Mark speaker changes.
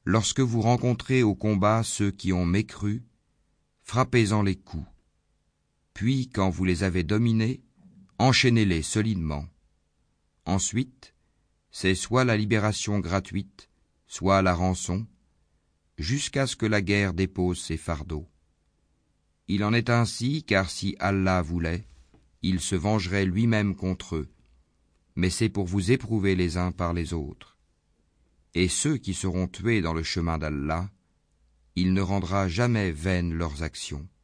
Speaker 1: Lorsque vous rencontrez au combat ceux qui ont mécru, frappez-en les coups. Puis, quand vous les avez dominés, enchaînez-les solidement. Ensuite, c'est soit la libération gratuite, soit la rançon, jusqu'à ce que la guerre dépose ses fardeaux. Il en est ainsi, car si Allah voulait, il se vengerait lui-même contre eux, mais c'est pour vous éprouver les uns par les autres. Et ceux qui seront tués dans le chemin d'Allah, il ne rendra jamais vaines leurs actions.